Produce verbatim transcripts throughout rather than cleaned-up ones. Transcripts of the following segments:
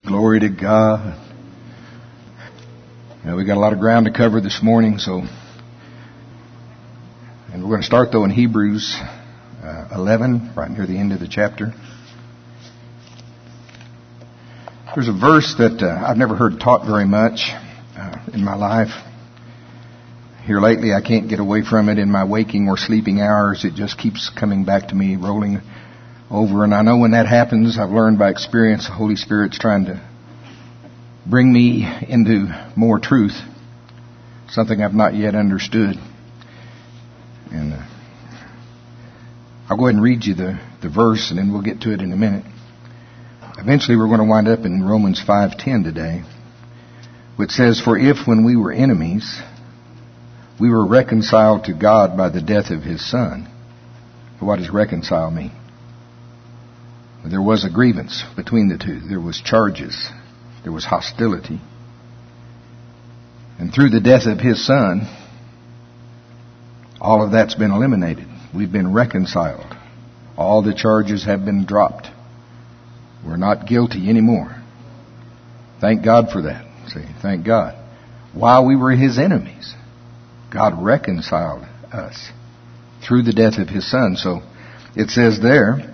Glory to God. Now, we got a lot of ground to cover this morning, so, and we're going to start though in Hebrews uh, eleven, right near the end of the chapter. There's a verse that uh, I've never heard taught very much uh, in my life. Here lately, I can't get away from it in my waking or sleeping hours. It just keeps coming back to me, rolling over. And I know when that happens, I've learned by experience, the Holy Spirit's trying to bring me into more truth, something I've not yet understood. And uh, I'll go ahead and read you the, the verse, and then we'll get to it in a minute. Eventually, we're going to wind up in Romans five ten today, which says, "For if when we were enemies, we were reconciled to God by the death of His Son." What does reconcile mean? There was a grievance between the two. There was charges. There was hostility. And through the death of His Son, all of that's been eliminated. We've been reconciled. All the charges have been dropped. We're not guilty anymore. Thank God for that. See, thank God. While we were His enemies, God reconciled us through the death of His Son. So it says there,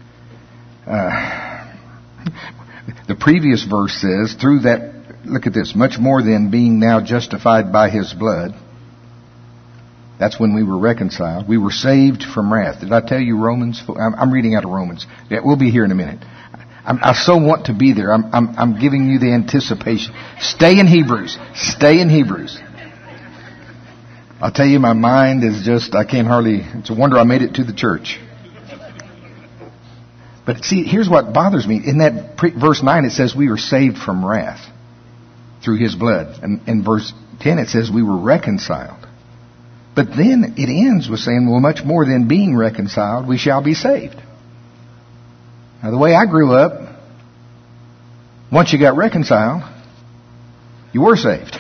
uh, the previous verse says, through that, look at this, much more than being now justified by His blood. That's when we were reconciled. We were saved from wrath. Did I tell you Romans? I'm, I'm reading out of Romans. Yeah, we'll be here in a minute. I'm, I so want to be there. I'm, I'm, I'm giving you the anticipation. Stay in Hebrews. Stay in Hebrews. I'll tell you, my mind is just, I can't hardly, it's a wonder I made it to the church. But see, here's what bothers me. In that pre- verse nine, it says we were saved from wrath through His blood. And in verse ten, it says we were reconciled. But then it ends with saying, well, much more than being reconciled, we shall be saved. Now, the way I grew up, once you got reconciled, you were saved.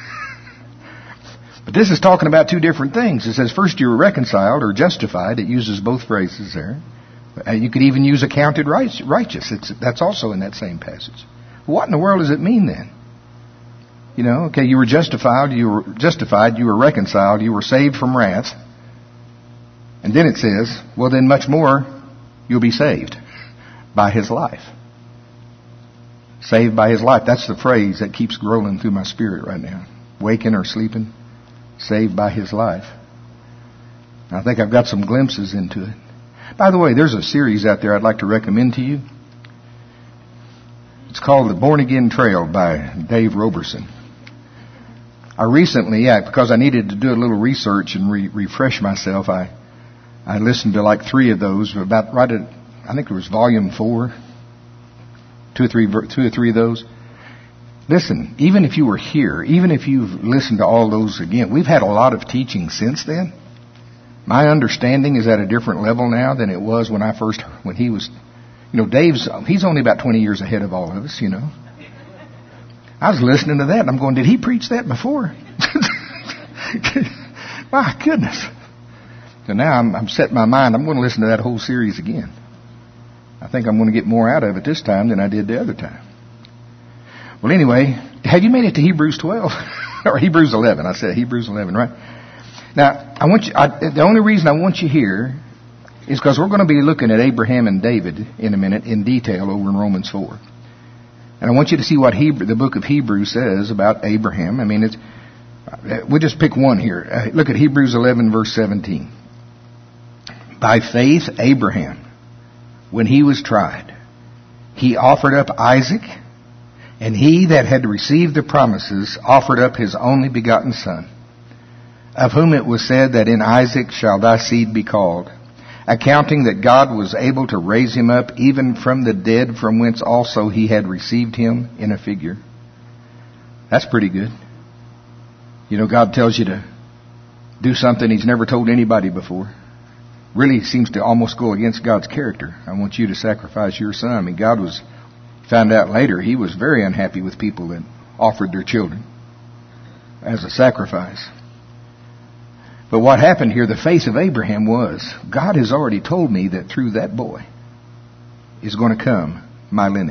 But this is talking about two different things. It says first you were reconciled or justified. It uses both phrases there. Uh, you could even use accounted righteous. It's, that's also in that same passage. What in the world does it mean then? You know, okay, you were justified, you were justified, you were reconciled, you were saved from wrath. And then it says, well then much more, you'll be saved by His life. Saved by His life. That's the phrase that keeps rolling through my spirit right now. Waking or sleeping. Saved by His life. I think I've got some glimpses into it. By the way, there's a series out there I'd like to recommend to you. It's called The Born Again Trail by Dave Roberson. I recently, yeah, because I needed to do a little research and re- refresh myself, I I listened to like three of those. About right at, I think it was volume four, two or three, two or three of those. Listen, even if you were here, even if you've listened to all those again, we've had a lot of teaching since then. My understanding is at a different level now than it was when I first, when he was, you know, Dave's, he's only about twenty years ahead of all of us, you know. I was listening to that and I'm going, did he preach that before? My goodness. So now I'm, I'm setting my mind, I'm going to listen to that whole series again. I think I'm going to get more out of it this time than I did the other time. Well, anyway, have you made it to Hebrews twelve? Or Hebrews eleven? I said Hebrews eleven, right? Now, I want you, I, the only reason I want you here is because we're going to be looking at Abraham and David in a minute in detail over in Romans four. And I want you to see what Hebrew, the book of Hebrews says about Abraham. I mean, it's, we'll just pick one here. Uh, look at Hebrews eleven, verse seventeen. By faith, Abraham, when he was tried, he offered up Isaac. And he that had received the promises offered up his only begotten son, of whom it was said that in Isaac shall thy seed be called, accounting that God was able to raise him up even from the dead, from whence also he had received him in a figure. That's pretty good. You know, God tells you to do something He's never told anybody before. Really seems to almost go against God's character. I want you to sacrifice your son. I mean, God was... Found out later he was very unhappy with people that offered their children as a sacrifice. But what happened here, the faith of Abraham was, God has already told me that through that boy is going to come my lineage.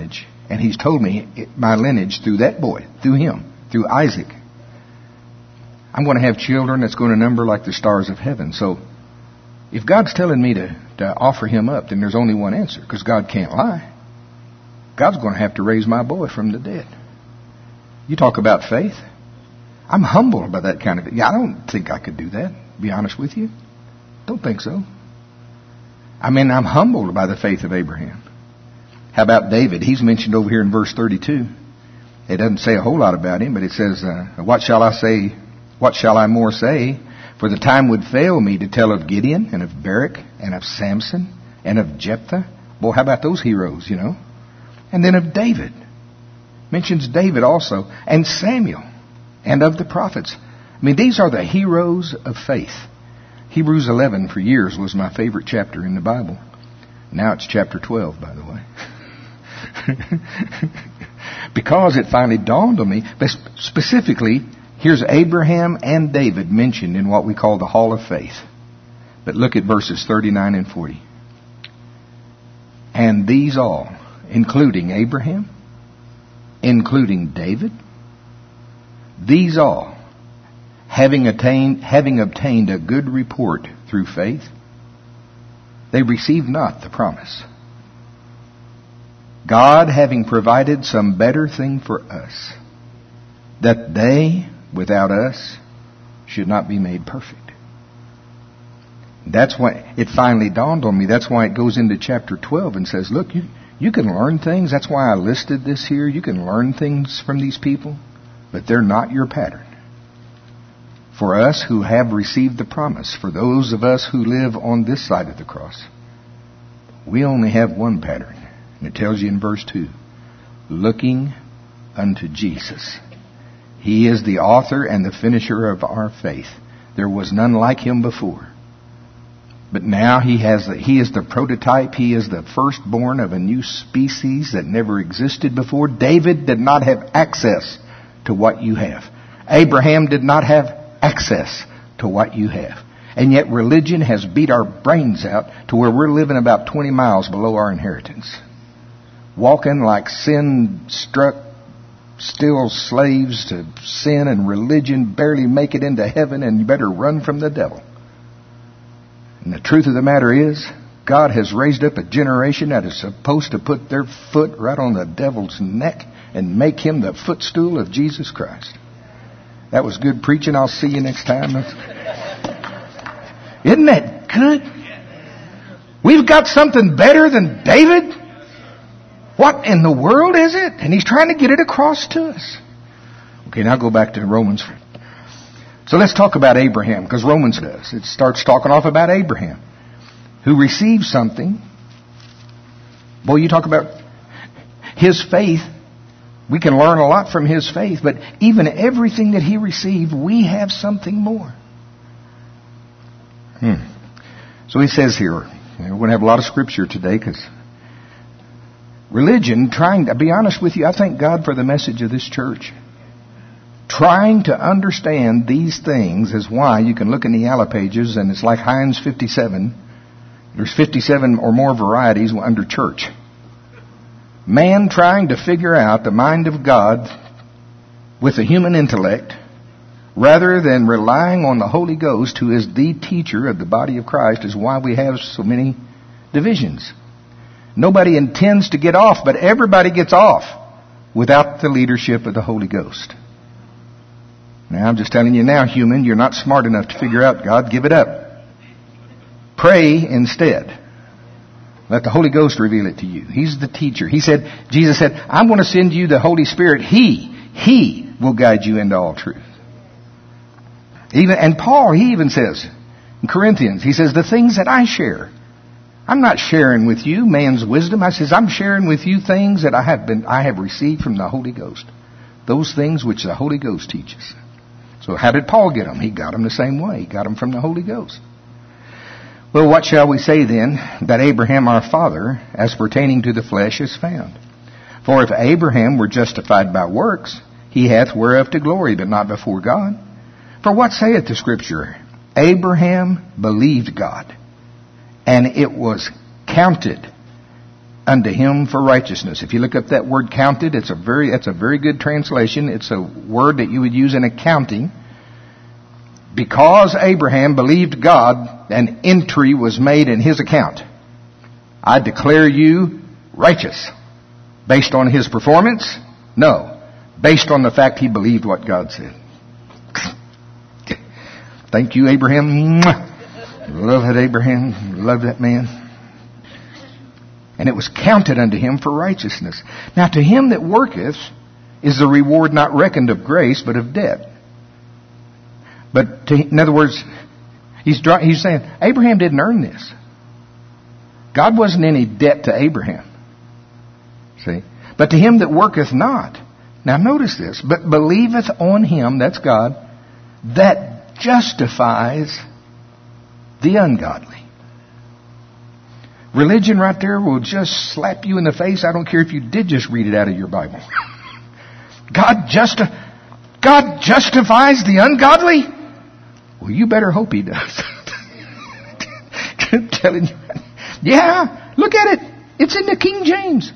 And He's told me my lineage through that boy, through him, through Isaac. I'm going to have children that's going to number like the stars of heaven. So if God's telling me to, to offer him up, then there's only one answer, because God can't lie. God's going to have to raise my boy from the dead. You talk about faith. I'm humbled by that kind of... Yeah, I don't think I could do that, to be honest with you. Don't think so. I mean, I'm humbled by the faith of Abraham. How about David? He's mentioned over here in verse thirty-two. It doesn't say a whole lot about him, but it says, uh, what shall I say... What shall I more say? For the time would fail me to tell of Gideon and of Barak and of Samson and of Jephthah. Boy, how about those heroes, you know? And then of David. Mentions David also. And Samuel. And of the prophets. I mean, these are the heroes of faith. Hebrews eleven for years was my favorite chapter in the Bible. Now it's chapter twelve, by the way. Because it finally dawned on me, but specifically... Here's Abraham and David mentioned in what we call the Hall of Faith. But look at verses thirty-nine and forty. And these all, including Abraham, including David, these all, having attained, having obtained a good report through faith, they received not the promise. God having provided some better thing for us, that they... without us, should not be made perfect. That's why it finally dawned on me. That's why it goes into chapter twelve and says, look, you, you can learn things. That's why I listed this here. You can learn things from these people, but they're not your pattern. For us who have received the promise, for those of us who live on this side of the cross, we only have one pattern. And it tells you in verse two, looking unto Jesus. He is the author and the finisher of our faith. There was none like him before. But now he has the, he is the prototype. He is the firstborn of a new species that never existed before. David did not have access to what you have. Abraham did not have access to what you have. And yet religion has beat our brains out to where we're living about twenty miles below our inheritance. Walking like sin-struck, still slaves to sin and religion, barely make it into heaven, and you better run from the devil. And the truth of the matter is, God has raised up a generation that is supposed to put their foot right on the devil's neck and make him the footstool of Jesus Christ. That was good preaching. I'll see you next time. Isn't that good? We've got something better than David? What in the world is it? And he's trying to get it across to us. Okay, now go back to Romans. So let's talk about Abraham, because Romans does. It starts talking off about Abraham, who received something. Boy, you talk about his faith. We can learn a lot from his faith, but even everything that he received, we have something more. Hmm. So he says here, we're going to have a lot of scripture today, because religion, trying to be honest with you, I thank God for the message of this church. Trying to understand these things is why you can look in the Yalla pages, and it's like Heinz fifty-seven. There's fifty-seven or more varieties under church. Man trying to figure out the mind of God with a human intellect, rather than relying on the Holy Ghost, who is the teacher of the body of Christ, is why we have so many divisions. Nobody intends to get off, but everybody gets off without the leadership of the Holy Ghost. Now, I'm just telling you now, human, you're not smart enough to figure out God. Give it up. Pray instead. Let the Holy Ghost reveal it to you. He's the teacher. He said, Jesus said, I'm going to send you the Holy Spirit. He, He will guide you into all truth. Even, and Paul, he even says, in Corinthians, he says, the things that I share, I'm not sharing with you man's wisdom. I says, I'm sharing with you things that I have been, I have received from the Holy Ghost. Those things which the Holy Ghost teaches. So how did Paul get them? He got them the same way. He got them from the Holy Ghost. Well, what shall we say then? That Abraham our father, as pertaining to the flesh, is found. For if Abraham were justified by works, he hath whereof to glory, but not before God. For what saith the Scripture? Abraham believed God, and it was counted unto him for righteousness. If you look up that word counted, it's a very, that's a very good translation. It's a word that you would use in accounting. Because Abraham believed God, an entry was made in his account. I declare you righteous. Based on his performance? No. Based on the fact he believed what God said. Thank you, Abraham. Love that Abraham. Love that man. And it was counted unto him for righteousness. Now to him that worketh is the reward not reckoned of grace, but of debt. But to, in other words, he's, he's saying, Abraham didn't earn this. God wasn't any debt to Abraham. See? But to him that worketh not. Now notice this. But believeth on him, that's God, that justifies the ungodly. Religion right there will just slap you in the face. I don't care if you did just read it out of your Bible. God justi- God justifies the ungodly? Well, you better hope he does. I'm telling you. Yeah, look at it. It's in the King James.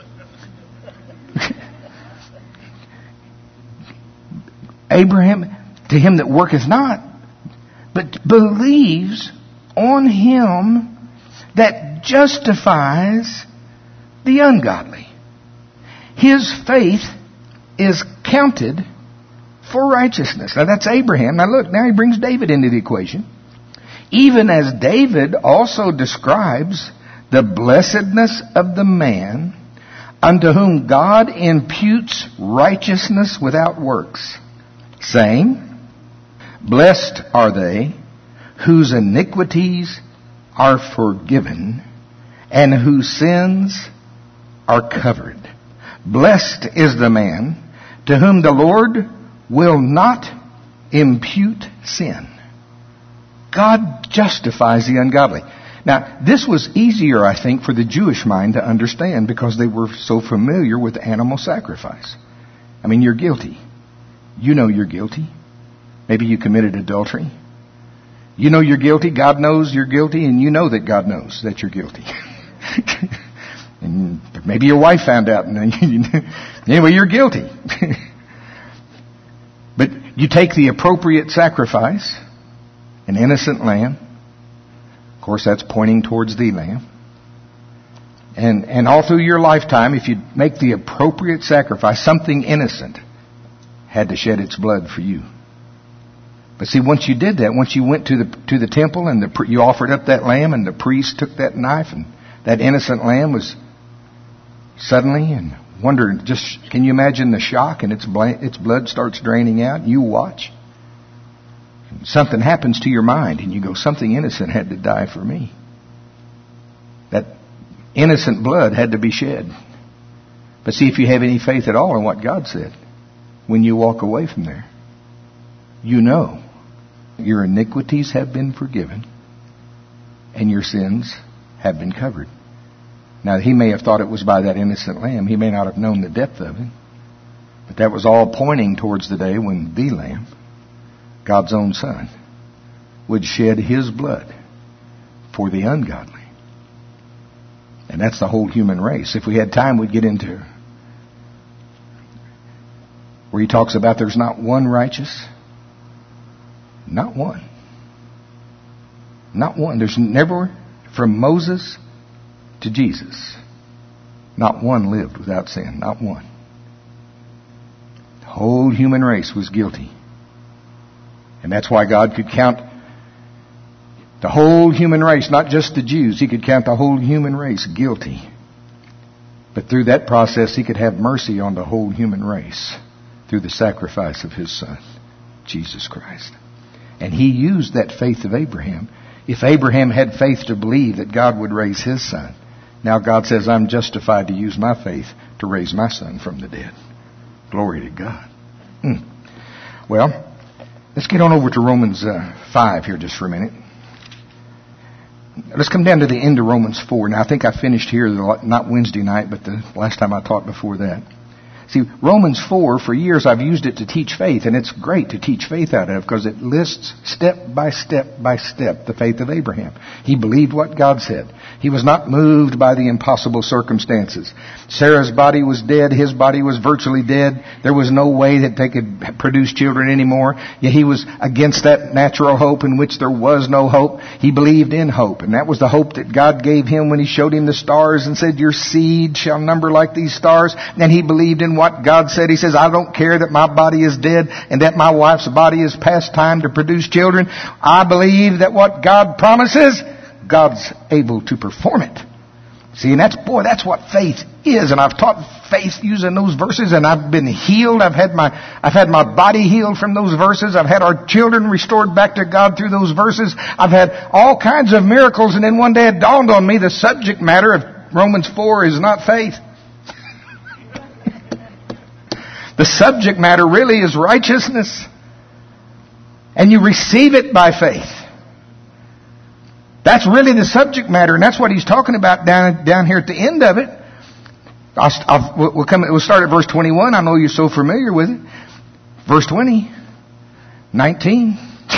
Abraham, to him that worketh not, but believes on him that justifies the ungodly. His faith is counted for righteousness. Now that's Abraham. Now look, now he brings David into the equation. Even as David also describes the blessedness of the man unto whom God imputes righteousness without works, saying, blessed are they whose iniquities are forgiven and whose sins are covered. Blessed is the man to whom the Lord will not impute sin. God justifies the ungodly. Now, this was easier, I think, for the Jewish mind to understand because they were so familiar with animal sacrifice. I mean, you're guilty. You know you're guilty. Maybe you committed adultery. You know you're guilty. God knows you're guilty, and you know that God knows that you're guilty. And maybe your wife found out, and then anyway, you're guilty. But you take the appropriate sacrifice, an innocent lamb. Of course, that's pointing towards the lamb. And and all through your lifetime, if you make the appropriate sacrifice, something innocent had to shed its blood for you. But see, once you did that, once you went to the to the temple and the, you offered up that lamb, and the priest took that knife, and that innocent lamb was suddenly, and wonder, just can you imagine the shock, and its its blood starts draining out, and you watch. Something happens to your mind, and you go, something innocent had to die for me. That innocent blood had to be shed. But see, if you have any faith at all in what God said, when you walk away from there, you know your iniquities have been forgiven and your sins have been covered. Now, he may have thought it was by that innocent lamb. He may not have known the depth of it. But that was all pointing towards the day when the Lamb, God's own Son, would shed his blood for the ungodly. And that's the whole human race. If we had time, we'd get into where he talks about there's not one righteous. Not one. Not one. There's never, from Moses to Jesus, not one lived without sin. Not one. The whole human race was guilty. And that's why God could count the whole human race, not just the Jews. He could count the whole human race guilty. But through that process, he could have mercy on the whole human race through the sacrifice of his Son, Jesus Christ. And he used that faith of Abraham. If Abraham had faith to believe that God would raise his son, now God says, I'm justified to use my faith to raise my son from the dead. Glory to God. Hmm. Well, let's get on over to Romans uh, five here just for a minute. Let's come down to the end of Romans four. Now, I think I finished here, not Wednesday night, but the last time I taught before that. See, Romans four, for years I've used it to teach faith, and it's great to teach faith out of because it lists step by step by step the faith of Abraham. He believed what God said. He was not moved by the impossible circumstances. Sarah's body was dead. His body was virtually dead. There was no way that they could produce children anymore. Yet he was against that natural hope in which there was no hope. He believed in hope, and that was the hope that God gave him when he showed him the stars and said, your seed shall number like these stars. And he believed in what God said. He says, I don't care that my body is dead and that my wife's body is past time to produce children. I believe that what God promises, God's able to perform it. See, and that's, boy, that's what faith is. And I've taught faith using those verses, and I've been healed. I've had my, I've had my body healed from those verses. I've had our children restored back to God through those verses. I've had all kinds of miracles, and then one day it dawned on me the subject matter of Romans four is not faith. The subject matter really is righteousness. And you receive it by faith. That's really the subject matter, and that's what he's talking about down down here at the end of it. I'll, I'll, we'll, come, we'll start at verse twenty-one. I know you're so familiar with it. Verse twenty, nineteen.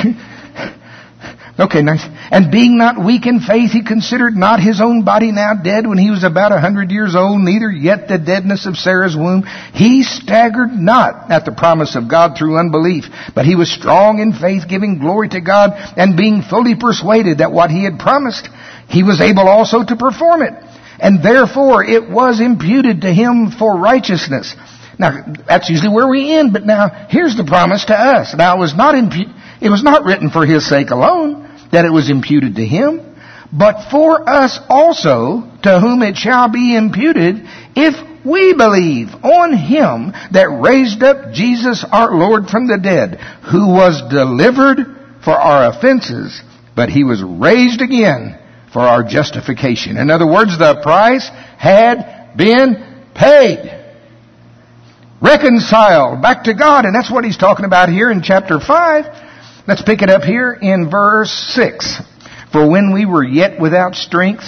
Okay, nice. And being not weak in faith, he considered not his own body now dead when he was about a hundred years old, neither yet the deadness of Sarah's womb. He staggered not at the promise of God through unbelief, but he was strong in faith, giving glory to God, and being fully persuaded that what he had promised, he was able also to perform it. And therefore it was imputed to him for righteousness. Now, that's usually where we end, but now here's the promise to us. Now, it was not impu- it was not written for his sake alone that it was imputed to him, but for us also, to whom it shall be imputed, if we believe on him that raised up Jesus our Lord from the dead, who was delivered for our offenses, but he was raised again for our justification. In other words, the price had been paid. Reconciled back to God. And that's what he's talking about here in chapter five. Let's pick it up here in verse six. For when we were yet without strength,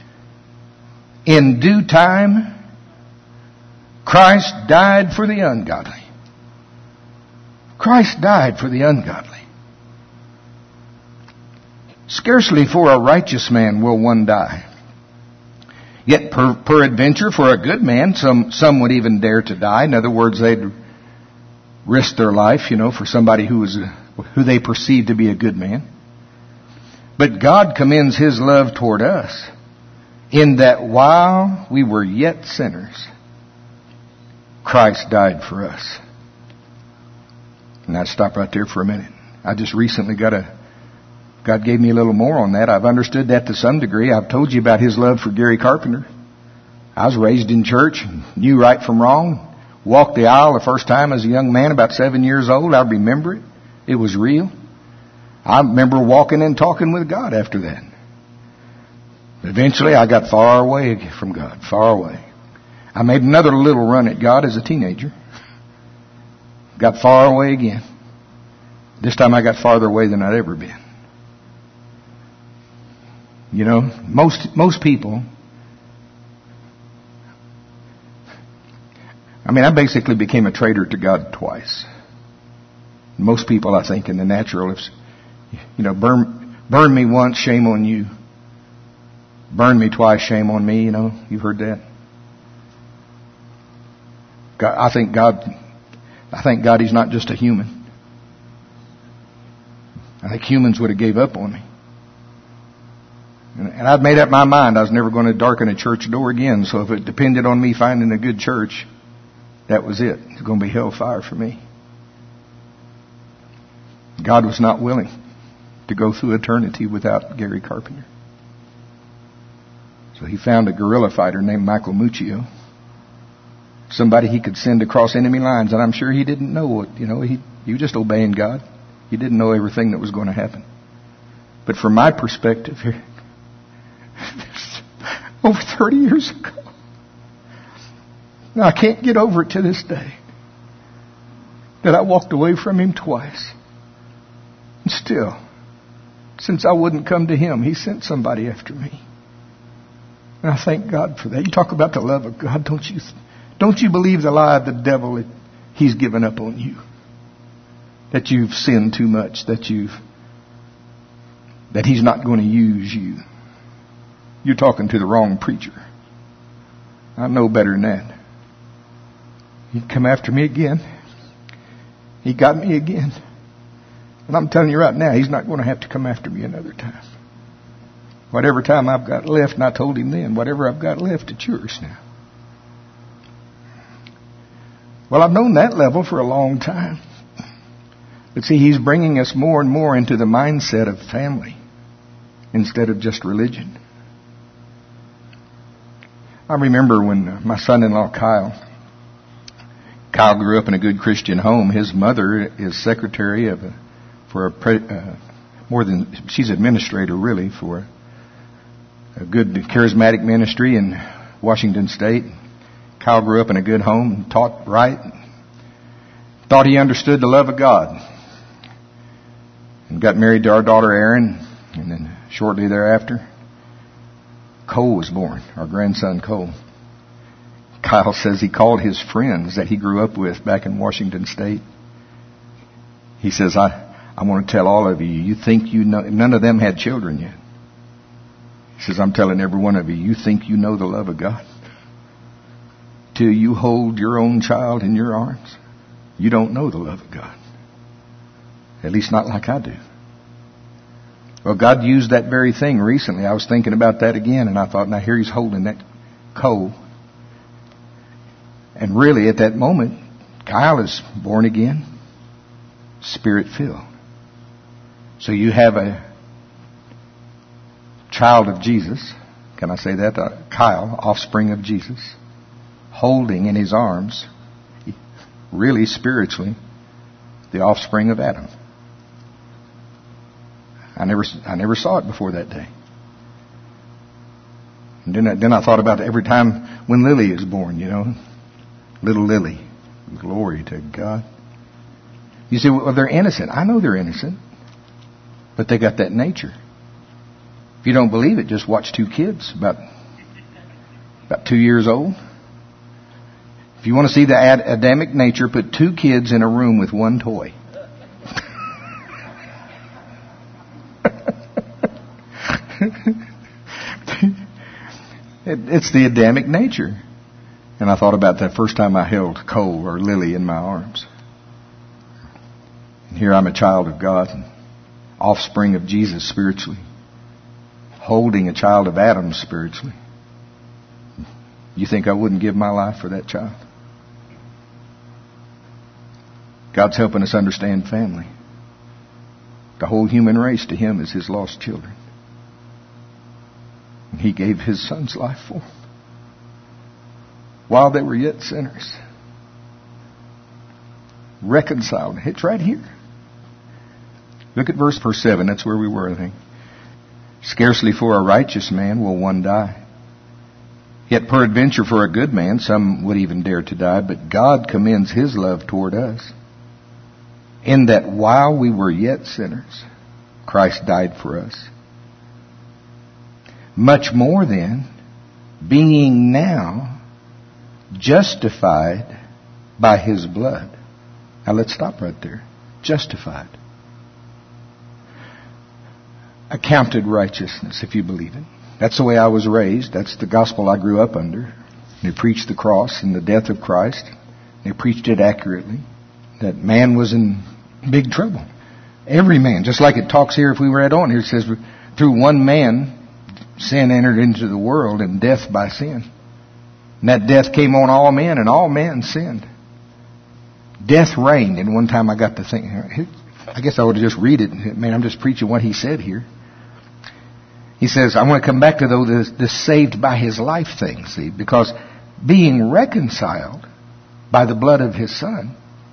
in due time, Christ died for the ungodly. Christ died for the ungodly. Scarcely for a righteous man will one die. Yet per, peradventure for a good man, some, some would even dare to die. In other words, they'd risk their life, you know, for somebody who was, who they perceive to be a good man. But God commends his love toward us in that while we were yet sinners, Christ died for us. And I'd stop right there for a minute. I just recently got a God gave me a little more on that. I've understood that to some degree. I've told you about his love for Gary Carpenter. I was raised in church, knew right from wrong, walked the aisle the first time as a young man, about seven years old. I remember it. It was real. I remember walking and talking with God after that. Eventually, I got far away from God, far away. I made another little run at God as a teenager. Got far away again. This time I got farther away than I'd ever been. You know, most most people, I mean, I basically became a traitor to God twice. Most people, I think, in the natural, if, you know, burn, burn me once, shame on you. Burn me twice, shame on me, you know, you've heard that. God, I think God, I think God, he's not just a human. I think humans would have gave up on me. And I'd made up my mind I was never going to darken a church door again. So if it depended on me finding a good church, that was it. It was going to be hellfire for me. God was not willing to go through eternity without Gary Carpenter. So he found a guerrilla fighter named Michael Muccio. Somebody he could send across enemy lines. And I'm sure he didn't know what, you know, he, he was just obeying God. He didn't know everything that was going to happen. But from my perspective here, over thirty years ago. Now, I can't get over it to this day that I walked away from him twice. And still, since I wouldn't come to him, he sent somebody after me. And I thank God for that. You talk about the love of God, don't you? Don't you believe the lie of the devil that he's given up on you? That you've sinned too much, that you've, that he's not going to use you. You're talking to the wrong preacher. I know better than that. He'd come after me again. He got me again. And I'm telling you right now, he's not going to have to come after me another time. Whatever time I've got left, and I told him then, whatever I've got left, it's yours now. Well, I've known that level for a long time. But see, he's bringing us more and more into the mindset of family instead of just religion. I remember when my son-in-law Kyle, Kyle grew up in a good Christian home. His mother is secretary of a, for a pre, uh, more than she's administrator really for a good charismatic ministry in Washington State. Kyle grew up in a good home, taught right, thought he understood the love of God, and got married to our daughter Erin, and then shortly thereafter, Cole was born, our grandson Cole. Kyle says he called his friends that he grew up with back in Washington State. He says, I, I want to tell all of you, you think you know, none of them had children yet. He says, I'm telling every one of you, you think you know the love of God. Till you hold your own child in your arms, you don't know the love of God. At least not like I do. Well, God used that very thing recently. I was thinking about that again, and I thought, now here he's holding that Cole. And really, at that moment, Kyle is born again, Spirit-filled. So you have a child of Jesus, can I say that? Uh, Kyle, offspring of Jesus, holding in his arms, really spiritually, the offspring of Adam. I never, I never saw it before that day. And then I, then I thought about every time when Lily is born, you know, little Lily. Glory to God. You say, well, they're innocent. I know they're innocent, but they got that nature. If you don't believe it, just watch two kids about about two years old. If you want to see the Ad- Adamic nature, put two kids in a room with one toy. it, it's the Adamic nature. And I thought about that first time I held Cole or Lily in my arms. And here I'm a child of God, offspring of Jesus spiritually, holding a child of Adam spiritually. You think I wouldn't give my life for that child? God's helping us understand family. The whole human race to Him is His lost children. And He gave His Son's life for them while they were yet sinners. Reconciled. It's right here. Look at verse verse seven. That's where we were, I think. Scarcely for a righteous man will one die. Yet peradventure for a good man some would even dare to die. But God commends His love toward us, in that while we were yet sinners, Christ died for us. Much more then, being now justified by His blood. Now let's stop right there. Justified. Accounted righteousness, if you believe it. That's the way I was raised. That's the gospel I grew up under. They preached the cross and the death of Christ. They preached it accurately. That man was in big trouble. Every man, just like it talks here, if we read on here, it says, through one man, sin entered into the world, and death by sin. And that death came on all men, and all men sinned. Death reigned. And one time I got to think, I guess I ought to just read it. Man, I'm just preaching what he said here. He says, I want to come back to though the, the saved by His life thing, see, because being reconciled by the blood of His Son,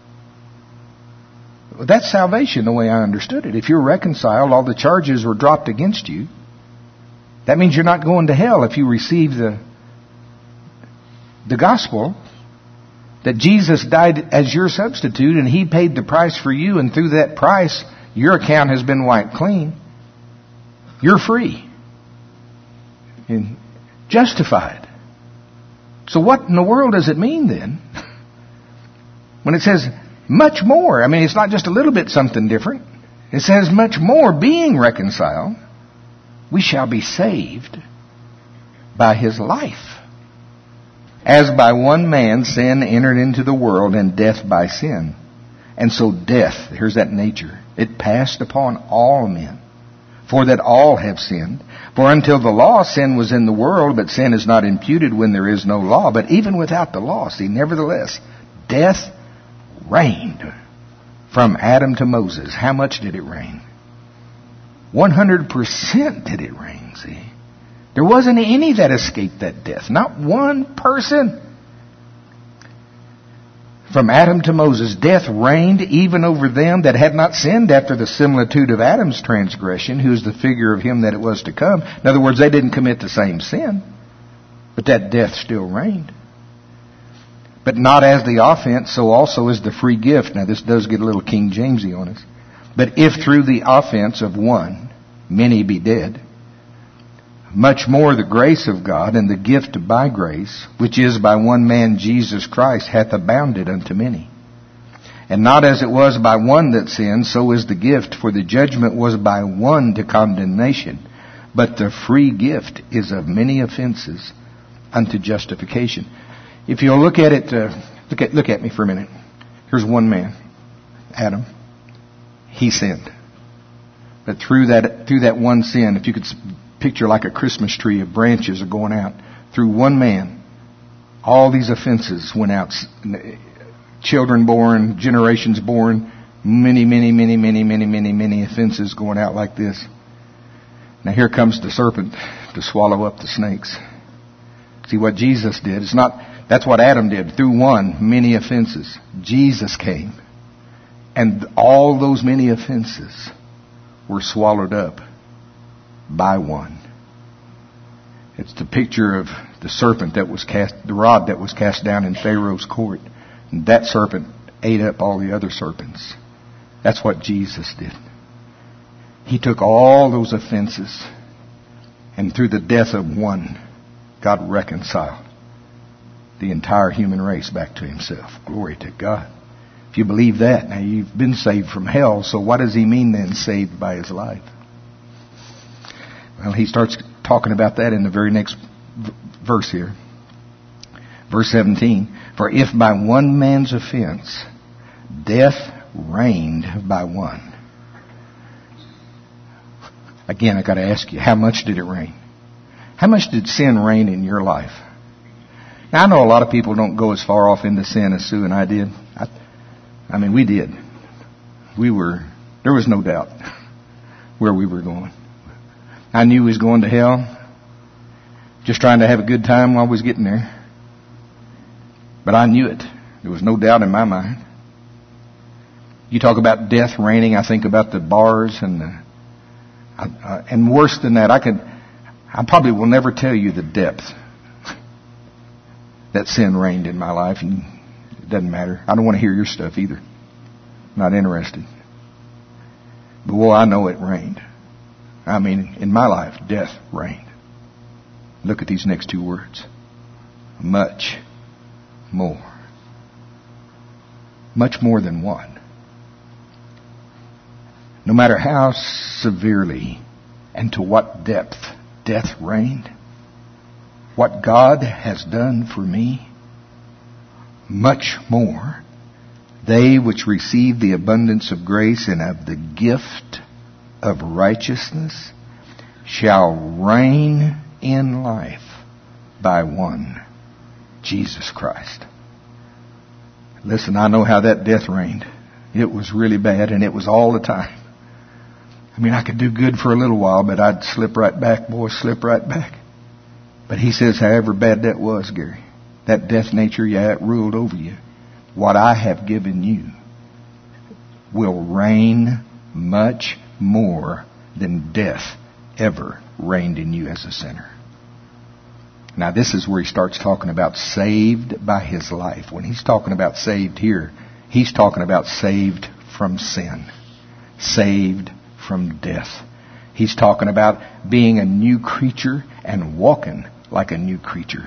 that's salvation the way I understood it. If you're reconciled, all the charges were dropped against you. That means you're not going to hell if you receive the the gospel that Jesus died as your substitute and He paid the price for you, and through that price your account has been wiped clean. You're free and justified. So what in the world does it mean then? When it says much more, I mean, it's not just a little bit something different. It says much more, being reconciled, we shall be saved by his life. As by one man sin entered into the world, and death by sin. And so death, here's that nature, it passed upon all men. For that all have sinned. For until the law, sin was in the world, but sin is not imputed when there is no law. But even without the law, see, nevertheless, death reigned from Adam to Moses. How much did it reign? one hundred percent did it reign, see. There wasn't any that escaped that death. Not one person. From Adam to Moses, death reigned even over them that had not sinned after the similitude of Adam's transgression, who is the figure of him that it was to come. In other words, they didn't commit the same sin, but that death still reigned. But not as the offense, so also is the free gift. Now this does get a little King Jamesy on us. But if through the offense of one, many be dead, much more the grace of God and the gift by grace, which is by one man Jesus Christ, hath abounded unto many. And not as it was by one that sinned, so is the gift, for the judgment was by one to condemnation, but the free gift is of many offenses unto justification. If you'll look at it, uh, look at look at me for a minute. Here's one man, Adam. He sinned, but through that through that one sin, if you could picture like a Christmas tree of branches are going out. Through one man, all these offenses went out. Children born, generations born, many, many, many, many, many, many, many offenses going out like this. Now here comes the serpent to swallow up the snakes. See what Jesus did. It's not, that's what Adam did. Through one, many offenses. Jesus came. And all those many offenses were swallowed up by one. It's the picture of the serpent that was cast, the rod that was cast down in Pharaoh's court. And that serpent ate up all the other serpents. That's what Jesus did. He took all those offenses, and through the death of one, God reconciled the entire human race back to himself. Glory to God. If you believe that, now you've been saved from hell, so what does he mean then, saved by his life? Well, he starts talking about that in the very next v- verse here. Verse seventeen. For if by one man's offense death reigned by one. Again, I got to ask you, how much did it reign? How much did sin reign in your life? Now, I know a lot of people don't go as far off into sin as Sue and I did. I, I mean, we did. We were, there was no doubt where we were going. I knew we was going to hell, just trying to have a good time while we was getting there. But I knew it. There was no doubt in my mind. You talk about death reigning, I think about the bars and the, uh, and worse than that, I could, I probably will never tell you the depth that sin reigned in my life, and it doesn't matter. I don't want to hear your stuff either. I'm not interested. But boy, I know it reigned. I mean, in my life, death reigned. Look at these next two words. Much more. Much more than one. No matter how severely and to what depth death reigned, what God has done for me, much more, they which receive the abundance of grace and of the gift of righteousness shall reign in life by one, Jesus Christ. Listen, I know how that death reigned. It was really bad, and it was all the time. I mean, I could do good for a little while, but I'd slip right back, boy, slip right back. But he says, however bad that was, Gary, that death nature, yeah, it ruled over you. What I have given you will reign much more than death ever reigned in you as a sinner. Now this is where he starts talking about saved by his life. When he's talking about saved here, he's talking about saved from sin, saved from death. He's talking about being a new creature and walking like a new creature.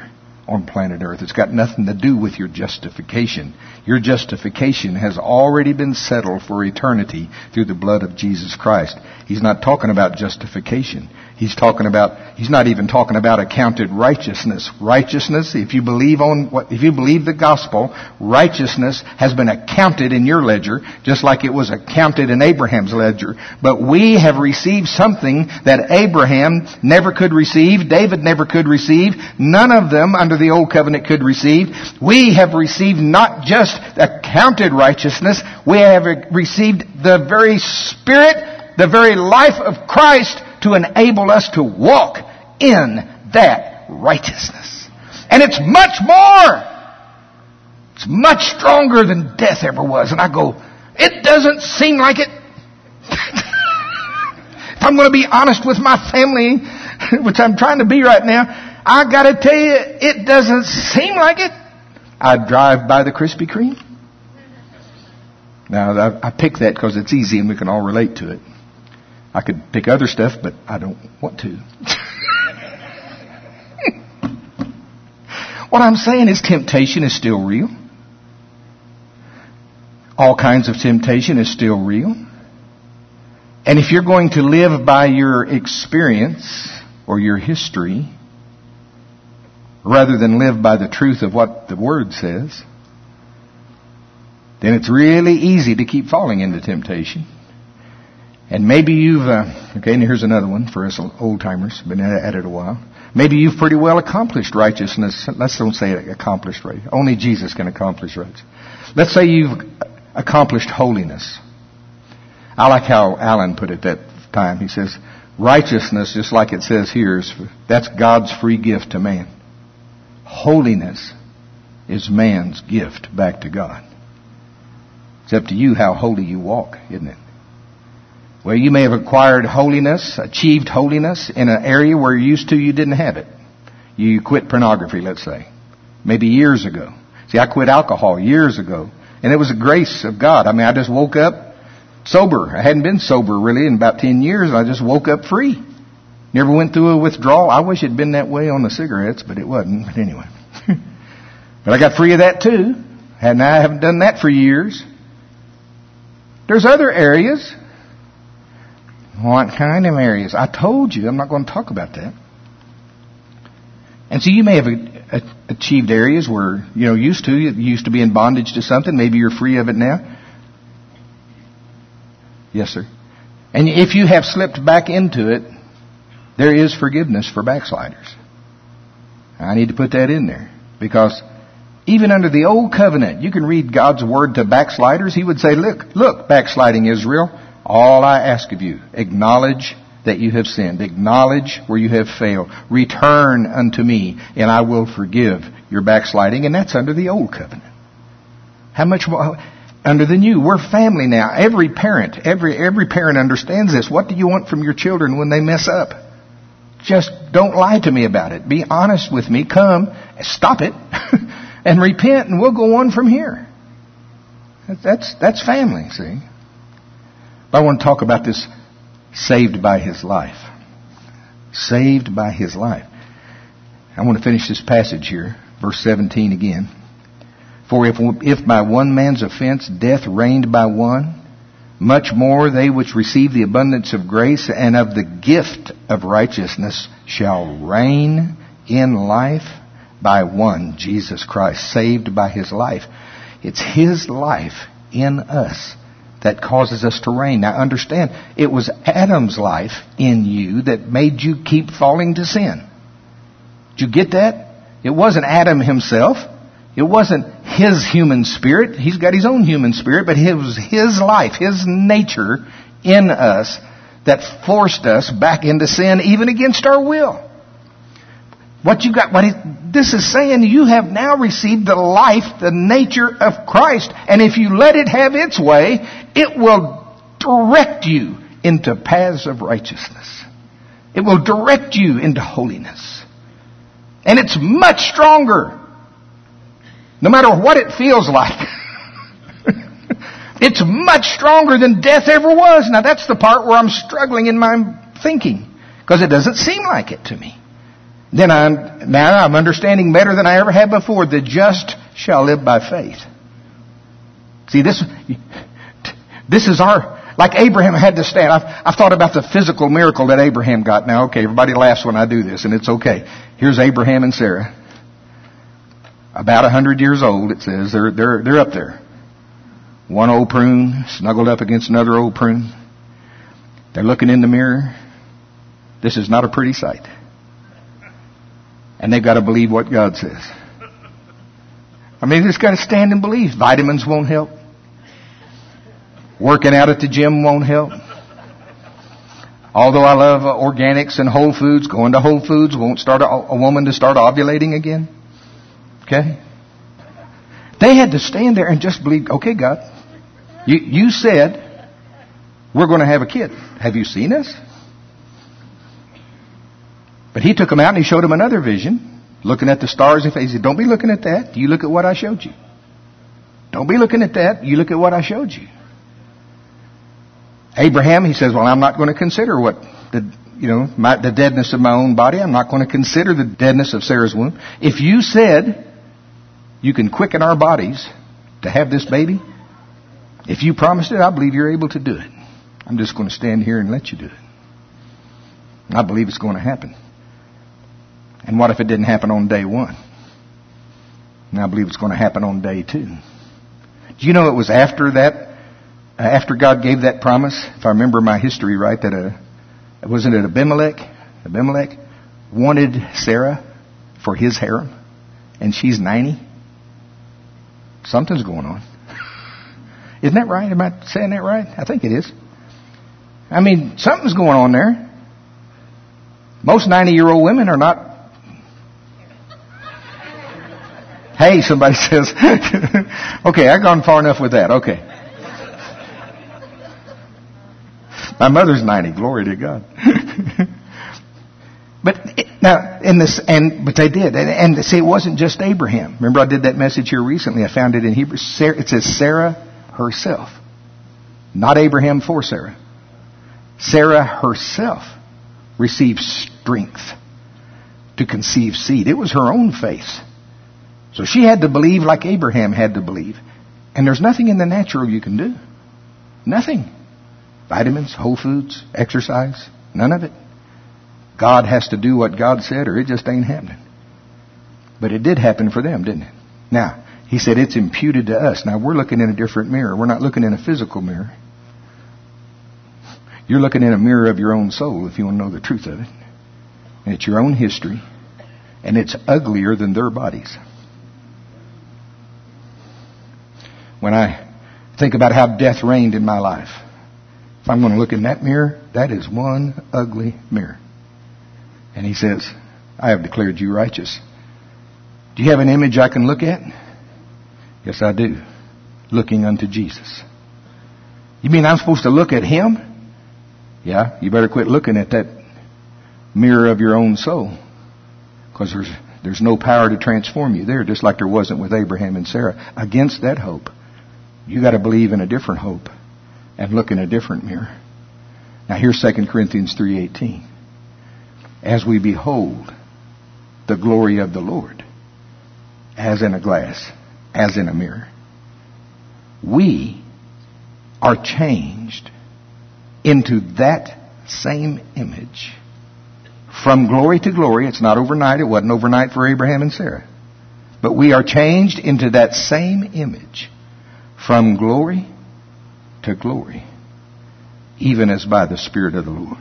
on planet Earth. It's got nothing to do with your justification. Your justification has already been settled for eternity through the blood of Jesus Christ. He's not talking about justification. He's talking about, he's not even talking about accounted righteousness. Righteousness, if you believe on what, if you believe the gospel, righteousness has been accounted in your ledger, just like it was accounted in Abraham's ledger. But we have received something that Abraham never could receive, David never could receive, none of them under the old covenant could receive. We have received not just accounted righteousness, we have received the very Spirit, the very life of Christ to enable us to walk in that righteousness. And it's much more. It's much stronger than death ever was. And I go, it doesn't seem like it. If I'm going to be honest with my family, which I'm trying to be right now, I got to tell you, it doesn't seem like it. I drive by the Krispy Kreme. Now, I, I pick that because it's easy and we can all relate to it. I could pick other stuff, but I don't want to. What I'm saying is temptation is still real. All kinds of temptation is still real. And if you're going to live by your experience or your history, rather than live by the truth of what the Word says, then it's really easy to keep falling into temptation. And maybe you've, uh, okay, and here's another one for us old-timers, been at it a while. Maybe you've pretty well accomplished righteousness. Let's don't say accomplished right. Only Jesus can accomplish righteousness. Let's say you've accomplished holiness. I like how Alan put it that time. He says, righteousness, just like it says here, is, that's God's free gift to man. Holiness is man's gift back to God. It's up to you how holy you walk, isn't it? Well, you may have acquired holiness, achieved holiness in an area where you used to you didn't have it. You quit pornography, let's say, maybe years ago. See, I quit alcohol years ago, and it was the grace of God. I mean, I just woke up sober. I hadn't been sober really in about ten years. I just woke up free. Never went through a withdrawal. I wish it had been that way on the cigarettes, but it wasn't. But anyway. But I got free of that too. And I haven't done that for years. There's other areas. What kind of areas? I told you I'm not going to talk about that. And so you may have a, a, achieved areas where, you know, used to, you used to be in bondage to something. Maybe you're free of it now. Yes, sir. And if you have slipped back into it, there is forgiveness for backsliders. I need to put that in there. Because even under the old covenant, you can read God's word to backsliders. He would say, look, look, backsliding Israel, all I ask of you, acknowledge that you have sinned. Acknowledge where you have failed. Return unto me, and I will forgive your backsliding. And that's under the old covenant. How much more under the new? We're family now. Every parent, every every parent understands this. What do you want from your children when they mess up? Just don't lie to me about it. Be honest with me. Come, stop it, and repent, and we'll go on from here. That's that's family, see. But I want to talk about this saved by His life. Saved by His life. I want to finish this passage here, verse seventeen again. For if, if by one man's offense death reigned by one, much more they which receive the abundance of grace and of the gift of righteousness shall reign in life by one, Jesus Christ, saved by His life. It's His life in us that causes us to reign. Now understand, it was Adam's life in you that made you keep falling to sin. Did you get that? It wasn't Adam himself. It wasn't his human spirit. He's got his own human spirit, but it was his life, his nature in us that forced us back into sin, even against our will. What you got, what it, this is saying, you have now received the life, the nature of Christ. And if you let it have its way, it will direct you into paths of righteousness. It will direct you into holiness. And it's much stronger. No matter what it feels like. It's much stronger than death ever was. Now that's the part where I'm struggling in my thinking. Because it doesn't seem like it to me. Then I'm, now I'm understanding better than I ever had before. The just shall live by faith. See, this, this is our, like Abraham had to stand. I've, I've thought about the physical miracle that Abraham got. Now, okay, everybody laughs when I do this, and it's okay. Here's Abraham and Sarah. About a hundred years old, it says. They're, they're, they're up there. One old prune snuggled up against another old prune. They're looking in the mirror. This is not a pretty sight. And they've got to believe what God says. I mean, they just got to stand and believe. Vitamins won't help. Working out at the gym won't help. Although I love uh, organics and Whole Foods, going to Whole Foods won't start a, a woman to start ovulating again. Okay? They had to stand there and just believe, okay, God, you, you said we're going to have a kid. Have you seen us? But he took them out and he showed them another vision, looking at the stars. And he said, don't be looking at that. You look at what I showed you. Don't be looking at that. You look at what I showed you. Abraham, he says, well, I'm not going to consider what the, you know, my, the deadness of my own body. I'm not going to consider the deadness of Sarah's womb. If you said you can quicken our bodies to have this baby, if you promised it, I believe you're able to do it. I'm just going to stand here and let you do it. I believe it's going to happen. And what if it didn't happen on day one? And I believe it's going to happen on day two. Do you know it was after that, uh, after God gave that promise, if I remember my history right, that uh, wasn't it Abimelech? Abimelech wanted Sarah for his harem, and she's ninety. Something's going on. Isn't that right? Am I saying that right? I think it is. I mean, something's going on there. Most ninety-year-old women are not. Hey, somebody says, okay, I've gone far enough with that. Okay. My mother's ninety. Glory to God. But it, now, in this, and but they did, and, and see, it wasn't just Abraham. Remember, I did that message here recently. I found it in Hebrew. Sarah, it says Sarah herself, not Abraham for Sarah. Sarah herself received strength to conceive seed. It was her own faith. So she had to believe like Abraham had to believe. And there's nothing in the natural you can do. Nothing. Vitamins, Whole Foods, exercise, none of it. God has to do what God said or it just ain't happening. But it did happen for them, didn't it? Now, he said it's imputed to us. Now, we're looking in a different mirror. We're not looking in a physical mirror. You're looking in a mirror of your own soul if you want to know the truth of it. And it's your own history. And it's uglier than their bodies. When I think about how death reigned in my life, if I'm going to look in that mirror, that is one ugly mirror. And he says, I have declared you righteous. Do you have an image I can look at? Yes, I do. Looking unto Jesus. You mean I'm supposed to look at him? Yeah, you better quit looking at that mirror of your own soul. Because there's, there's no power to transform you there, just like there wasn't with Abraham and Sarah. Against that hope, you got to believe in a different hope and look in a different mirror. Now here's Second Corinthians three eighteen. As we behold the glory of the Lord, as in a glass, as in a mirror, we are changed into that same image. From glory to glory. It's not overnight. It wasn't overnight for Abraham and Sarah. But we are changed into that same image. From glory to glory. Even as by the Spirit of the Lord.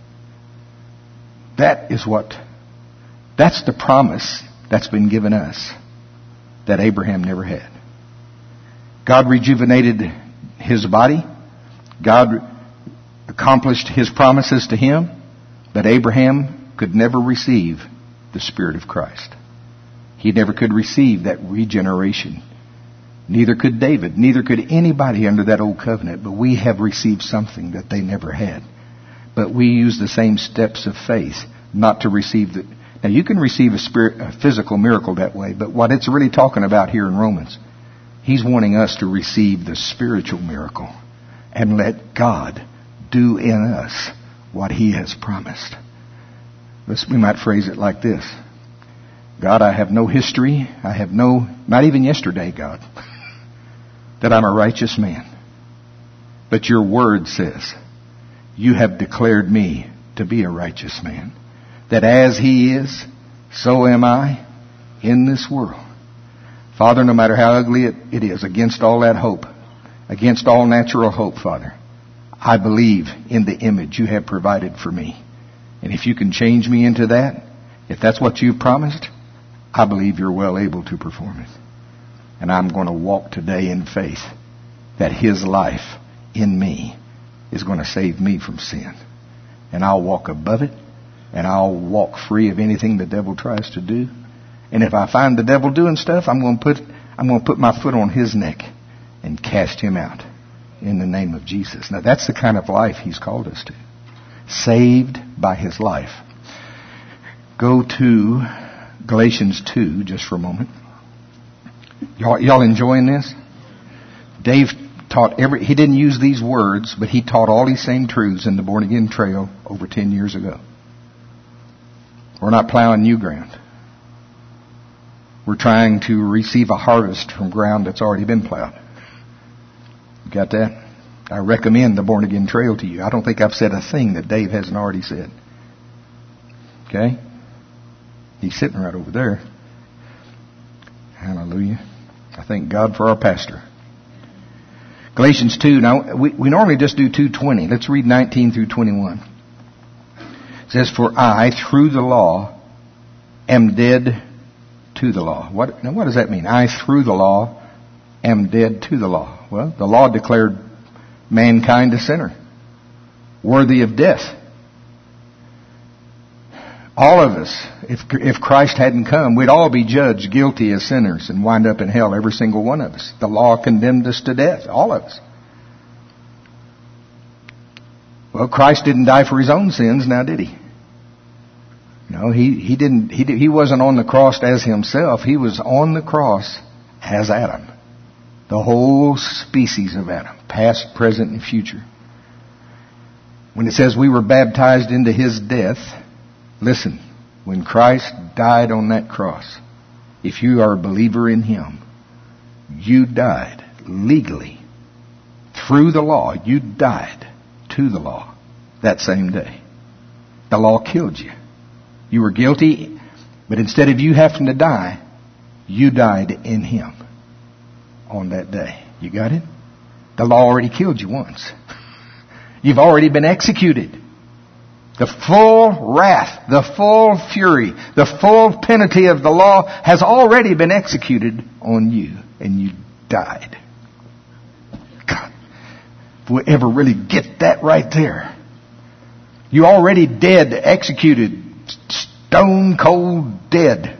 That is what, that's the promise that's been given us that Abraham never had. God rejuvenated his body. God accomplished his promises to him. But Abraham could never receive the Spirit of Christ. He never could receive that regeneration. Neither could David. Neither could anybody under that old covenant. But we have received something that they never had. But we use the same steps of faith not to receive the... Now you can receive a, spirit, a physical miracle that way. But what it's really talking about here in Romans, he's wanting us to receive the spiritual miracle. And let God do in us what he has promised. Let's, we might phrase it like this. God, I have no history. I have no, not even yesterday, God, that I'm a righteous man. But your word says, you have declared me to be a righteous man. That as he is, so am I in this world. Father, no matter how ugly it, it is, against all that hope, against all natural hope, Father, I believe in the image you have provided for me. And if you can change me into that, if that's what you've promised, I believe you're well able to perform it. And I'm going to walk today in faith that his life in me is going to save me from sin. And I'll walk above it, and I'll walk free of anything the devil tries to do. And if I find the devil doing stuff, I'm going to put I'm going to put my foot on his neck and cast him out in the name of Jesus. Now that's the kind of life he's called us to. Saved by his life. Go to Galatians two just for a moment. Y'all, y'all enjoying this? Dave taught every, he didn't use these words, but he taught all these same truths in the Born Again Trail over ten years ago. We're not plowing new ground. We're trying to receive a harvest from ground that's already been plowed. You got that? I recommend the Born Again Trail to you. I don't think I've said a thing that Dave hasn't already said. Okay? He's sitting right over there. Hallelujah. I thank God for our pastor. Galatians two. Now, we, we normally just do two twenty. Let's read nineteen through twenty-one. It says, for I, through the law, am dead to the law. What, now what does that mean? I, through the law, am dead to the law. Well, the law declared mankind a sinner, worthy of death. All of us, if if Christ hadn't come, we'd all be judged guilty as sinners and wind up in hell, every single one of us. The law condemned us to death, all of us. Well, Christ didn't die for his own sins, now did he? No, he, he didn't. He he wasn't on the cross as himself. He was on the cross as Adam, the whole species of Adam, past, present, and future. When it says we were baptized into his death, listen, when Christ died on that cross, if you are a believer in him, you died legally through the law. You died to the law that same day. The law killed you. You were guilty, but instead of you having to die, you died in him on that day. You got it? The law already killed you once. You've already been executed. The full wrath, the full fury, the full penalty of the law has already been executed on you, and you died. God, if we ever really get that right there. You're already dead, executed, stone cold dead.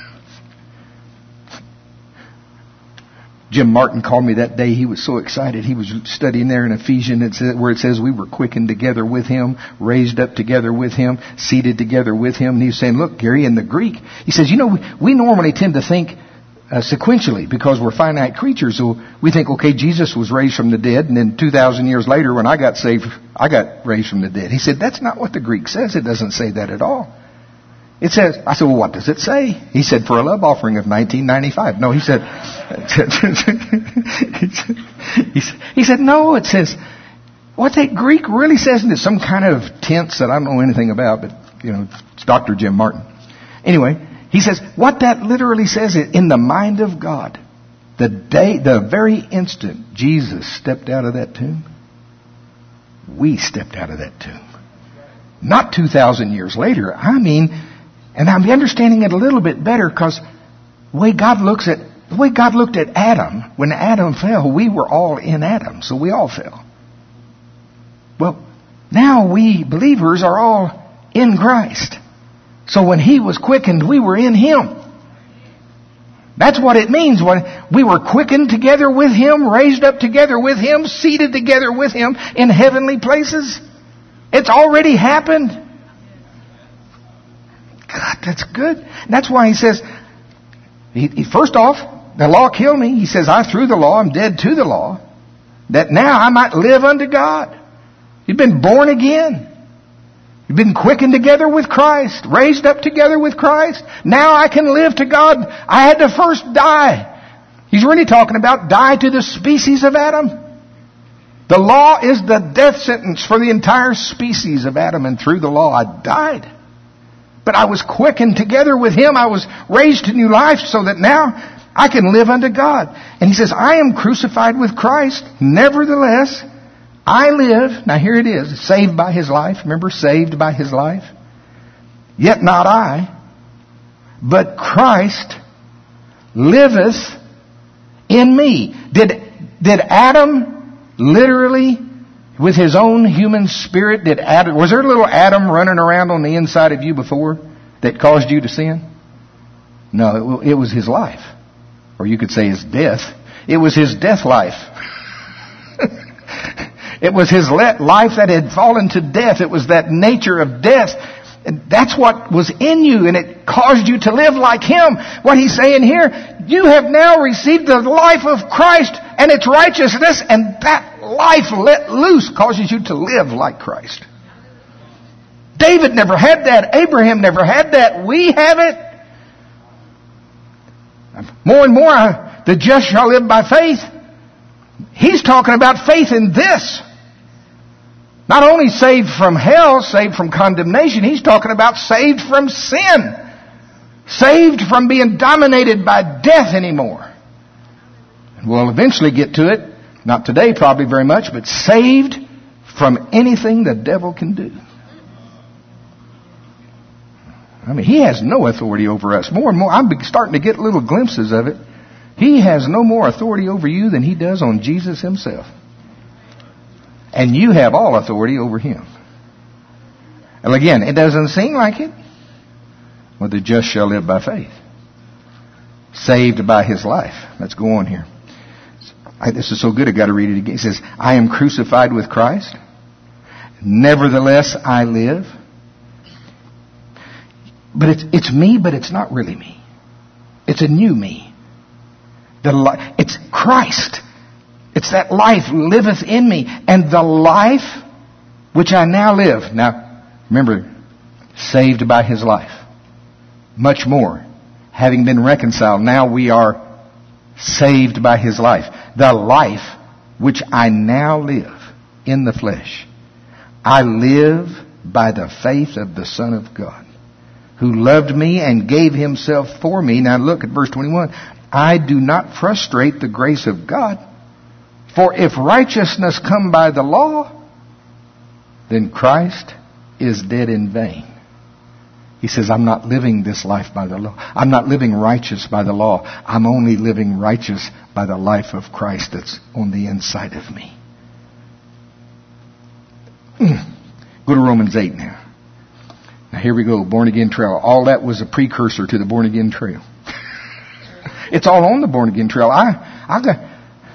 Jim Martin called me that day. He was so excited. He was studying there in Ephesians where it says we were quickened together with him, raised up together with him, seated together with him. And he was saying, look, Gary, in the Greek, he says, you know, we, we normally tend to think uh, sequentially because we're finite creatures. So we think, okay, Jesus was raised from the dead, and then two thousand years later when I got saved, I got raised from the dead. He said, that's not what the Greek says. It doesn't say that at all. It says, I said, well, what does it say? He said, for a love offering of nineteen ninety-five. No, he said, he said, he said, no, it says, what that Greek really says, and it's some kind of tense that I don't know anything about, but, you know, it's Doctor Jim Martin. Anyway, he says, what that literally says is, in the mind of God, the day, the very instant Jesus stepped out of that tomb, we stepped out of that tomb. Not two thousand years later. I mean, and I'm understanding it a little bit better because the way God looks at, the way God looked at Adam, when Adam fell, we were all in Adam, so we all fell. Well, now we believers are all in Christ. So when he was quickened, we were in him. That's what it means when we were quickened together with him, raised up together with him, seated together with him in heavenly places. It's already happened. God, that's good. And that's why he says, he, he, first off, the law killed me. He says, I through the law, I'm dead to the law, that now I might live unto God. You've been born again. You've been quickened together with Christ, raised up together with Christ. Now I can live to God. I had to first die. He's really talking about die to the species of Adam. The law is the death sentence for the entire species of Adam, and through the law I died. But I was quickened together with Him. I was raised to new life so that now I can live unto God. And He says, I am crucified with Christ. Nevertheless, I live. Now here it is, saved by His life. Remember, saved by His life. Yet not I, but Christ liveth in me. Did, did Adam literally, with his own human spirit, did Adam, was there a little Adam running around on the inside of you before that caused you to sin? No, it, it was his life. Or you could say his death. It was his death life. It was his life that had fallen to death. It was that nature of death. And that's what was in you, and it caused you to live like Him. What He's saying here, you have now received the life of Christ and its righteousness, and that life let loose causes you to live like Christ. David never had that. Abraham never had that. We have it. More and more, the just shall live by faith. He's talking about faith in this. Not only saved from hell, saved from condemnation, He's talking about saved from sin. Saved from being dominated by death anymore. And we'll eventually get to it. Not today probably very much, but saved from anything the devil can do. I mean, He has no authority over us. More and more, I'm starting to get little glimpses of it. He has no more authority over you than He does on Jesus Himself. And you have all authority over Him. And again, it doesn't seem like it. Well, the just shall live by faith. Saved by His life. Let's go on here. I, this is so good, I've got to read it again. It says, I am crucified with Christ. Nevertheless, I live. But it's, it's me, but it's not really me. It's a new me. The li- it's Christ. It's that life liveth in me. And the life which I now live. Now, remember, saved by His life. Much more. Having been reconciled, now we are saved by His life. The life which I now live in the flesh. I live by the faith of the Son of God, who loved me and gave Himself for me. Now look at verse twenty-one. I do not frustrate the grace of God. For if righteousness come by the law, then Christ is dead in vain. He says, I'm not living this life by the law. I'm not living righteous by the law. I'm only living righteous by the life of Christ that's on the inside of me. Go to Romans eight now. Now here we go, born again trail. All that was a precursor to the born again trail. It's all on the born again trail. I, I got.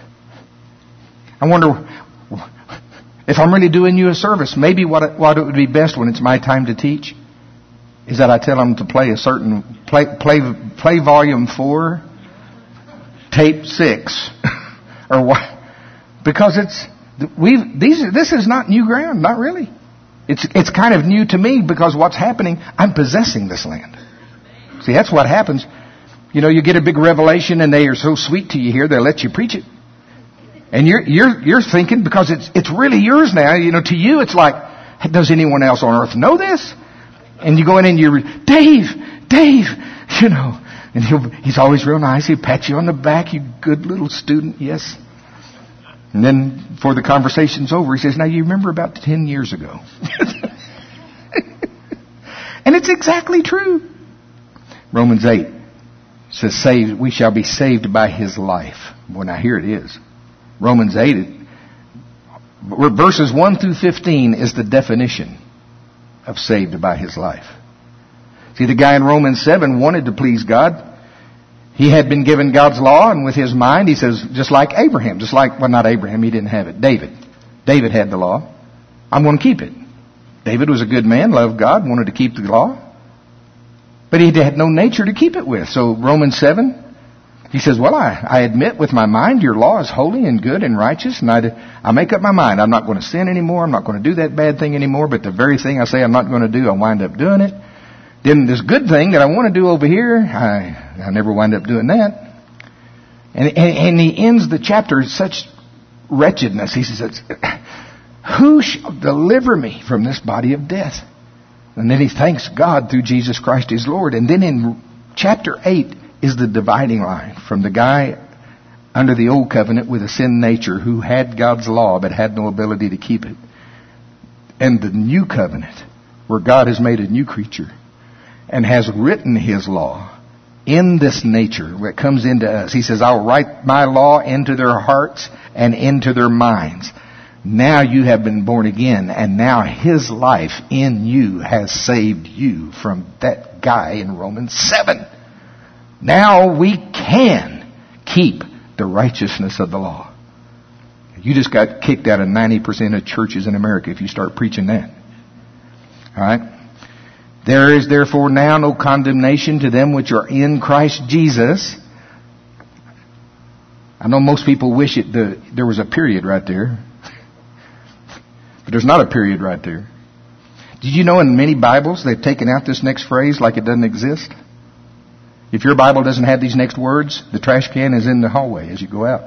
I wonder if I'm really doing you a service. Maybe what it, what it would be best when it's my time to teach is that I tell them to play a certain play play play volume four, tape six, or what? Because it's we these this is not new ground, not really. It's it's kind of new to me because what's happening, I'm possessing this land. See, that's what happens. You know, you get a big revelation and they are so sweet to you here, they'll let you preach it. And you're you're you're thinking, because it's it's really yours now, you know, to you it's like, does anyone else on earth know this? And you go in and you're, Dave, Dave, you know, and he'll he's always real nice, he'll pat you on the back, you good little student, yes. And then before the conversation's over, he says, now you remember about ten years ago. And it's exactly true. Romans eight says, saved, we shall be saved by His life. Well, now here it is. Romans eight, verses one through fifteen is the definition of saved by His life. See, the guy in Romans seven wanted to please God. He had been given God's law, and with his mind, he says, just like Abraham, just like, well, not Abraham, he didn't have it. David. David had the law. I'm going to keep it. David was a good man, loved God, wanted to keep the law. But he had no nature to keep it with. So Romans seven, He says, well, I, I admit with my mind your law is holy and good and righteous, and I, I make up my mind. I'm not going to sin anymore. I'm not going to do that bad thing anymore, but the very thing I say I'm not going to do, I wind up doing it. Then this good thing that I want to do over here, I, I never wind up doing that. And, and, and he ends the chapter in such wretchedness. He says, who shall deliver me from this body of death? And then he thanks God through Jesus Christ his Lord. And then in chapter eight is the dividing line from the guy under the old covenant with a sin nature who had God's law but had no ability to keep it, and the new covenant where God has made a new creature and has written his law in this nature that comes into us. He says, I'll write my law into their hearts and into their minds. Now you have been born again, and now his life in you has saved you from that guy in Romans seven. Now we can keep the righteousness of the law. You just got kicked out of ninety percent of churches in America if you start preaching that. All right? There is therefore now no condemnation to them which are in Christ Jesus. I know most people wish it the, there was a period right there. But there's not a period right there. Did you know in many Bibles they've taken out this next phrase like it doesn't exist? If your Bible doesn't have these next words, the trash can is in the hallway as you go out.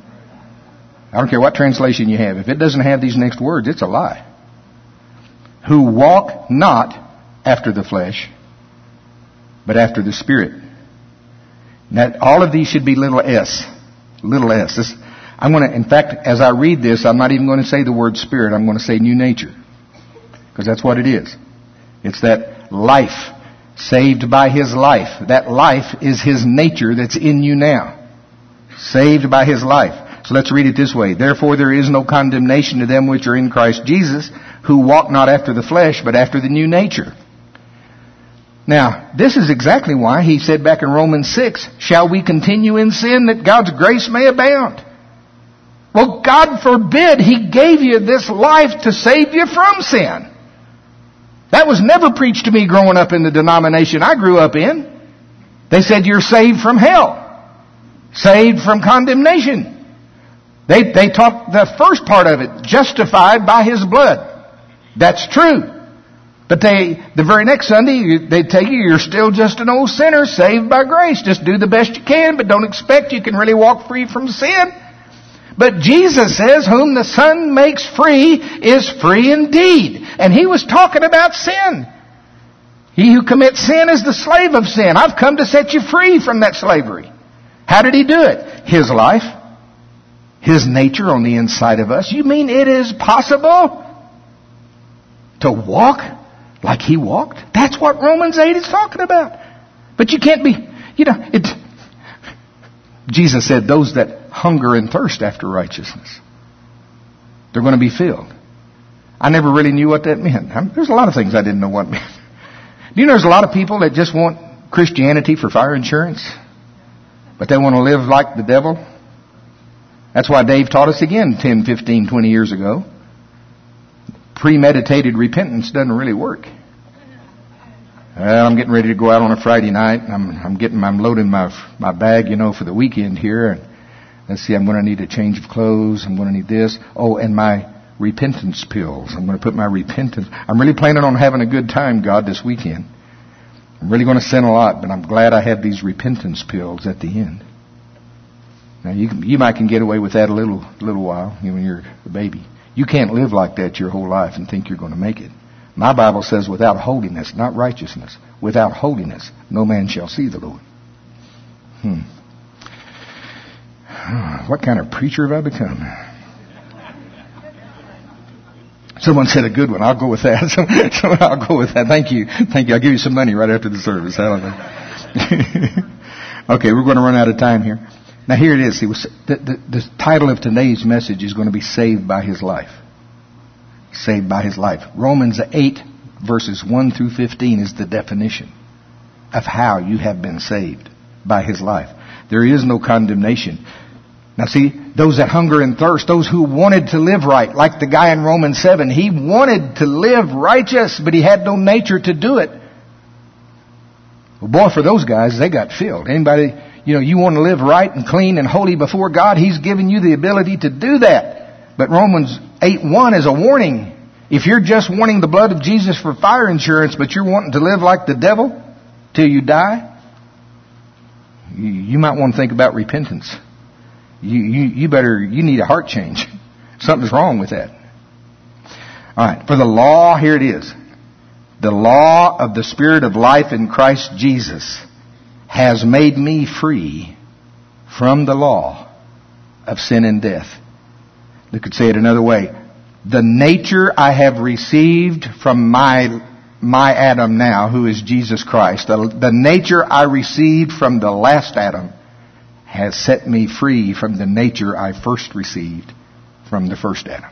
I don't care what translation you have. If it doesn't have these next words, it's a lie. Who walk not after the flesh, but after the Spirit. Now, all of these should be little s. Little s. This, I'm going to, in fact, as I read this, I'm not even going to say the word Spirit. I'm going to say new nature. Because that's what it is. It's that life. Saved by his life. That life is his nature that's in you now. Saved by his life. So let's read it this way. Therefore there is no condemnation to them which are in Christ Jesus, who walk not after the flesh, but after the new nature. Now, this is exactly why he said back in Romans six, shall we continue in sin that God's grace may abound? Well, God forbid he gave you this life to save you from sin. That was never preached to me growing up in the denomination I grew up in. They said you're saved from hell. Saved from condemnation. They, they taught the first part of it, justified by his blood. That's true. But they, the very next Sunday, they tell you you're still just an old sinner saved by grace. Just do the best you can, but don't expect you can really walk free from sin. But Jesus says, whom the Son makes free is free indeed. And he was talking about sin. He who commits sin is the slave of sin. I've come to set you free from that slavery. How did he do it? His life. His nature on the inside of us. You mean it is possible to walk like he walked? That's what Romans eight is talking about. But you can't be, you know, it. Jesus said those that hunger and thirst after righteousness, they're going to be filled. I never really knew what that meant. I mean, there's a lot of things I didn't know what it meant. Do you know there's a lot of people that just want Christianity for fire insurance, but they want to live like the devil? That's why Dave taught us again ten, fifteen, twenty years ago. Premeditated repentance doesn't really work. Well, I'm getting ready to go out on a Friday night. I'm, I'm getting, I'm loading my my bag, you know, for the weekend here. And let's see, I'm going to need a change of clothes. I'm going to need this. Oh, and my repentance pills. I'm going to put my repentance. I'm really planning on having a good time, God, this weekend. I'm really going to sin a lot, but I'm glad I have these repentance pills at the end. Now, you can, you might can get away with that a little little while, you know, when you're a baby. You can't live like that your whole life and think you're going to make it. My Bible says without holiness, not righteousness, without holiness, no man shall see the Lord. Hmm. What kind of preacher have I become? Someone said a good one. I'll go with that. Someone, I'll go with that. Thank you. Thank you. I'll give you some money right after the service. I don't know. Okay, we're going to run out of time here. Now here it is. It was, the, the, the title of today's message is going to be Saved by His Life. Saved by His life. Romans eight verses one through fifteen is the definition of how you have been saved by His life. There is no condemnation. Now see, those that hunger and thirst, those who wanted to live right, like the guy in Romans seven, he wanted to live righteous, but he had no nature to do it. Well, boy, for those guys, they got filled. Anybody, you know, you want to live right and clean and holy before God, He's given you the ability to do that. But Romans eight one is a warning. If you're just wanting the blood of Jesus for fire insurance, but you're wanting to live like the devil till you die, you, you might want to think about repentance. You, you, you better, you need a heart change. Something's wrong with that. All right. For the law, here it is. The law of the Spirit of life in Christ Jesus has made me free from the law of sin and death. You could say it another way. The nature I have received from my, my Adam now, who is Jesus Christ, the, the nature I received from the last Adam has set me free from the nature I first received from the first Adam.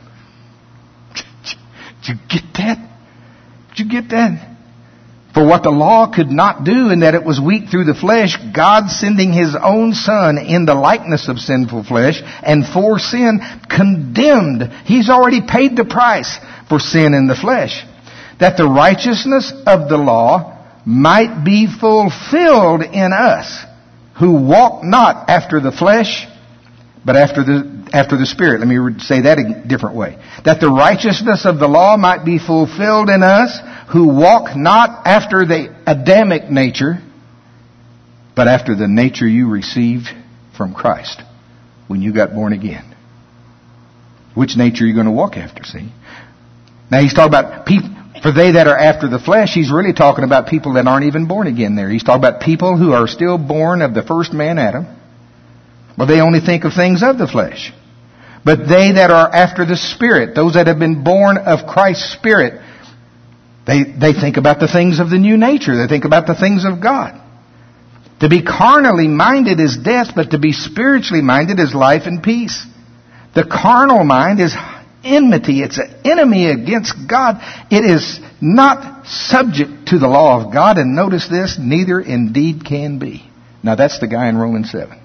Did you get that? Did you get that? For what the law could not do, in that it was weak through the flesh, God sending His own Son in the likeness of sinful flesh, and for sin condemned. He's already paid the price for sin in the flesh. That the righteousness of the law might be fulfilled in us, who walk not after the flesh, but after the after the Spirit. Let me say that a different way. That the righteousness of the law might be fulfilled in us, who walk not after the Adamic nature, but after the nature you received from Christ when you got born again. Which nature are you going to walk after, see? Now he's talking about people, for they that are after the flesh, he's really talking about people that aren't even born again there. He's talking about people who are still born of the first man, Adam. Well, they only think of things of the flesh. But they that are after the Spirit, those that have been born of Christ's Spirit, they, they think about the things of the new nature. They think about the things of God. To be carnally minded is death, but to be spiritually minded is life and peace. The carnal mind is enmity. It's an enemy against God. It is not subject to the law of God. And notice this, neither indeed can be. Now that's the guy in Romans seven.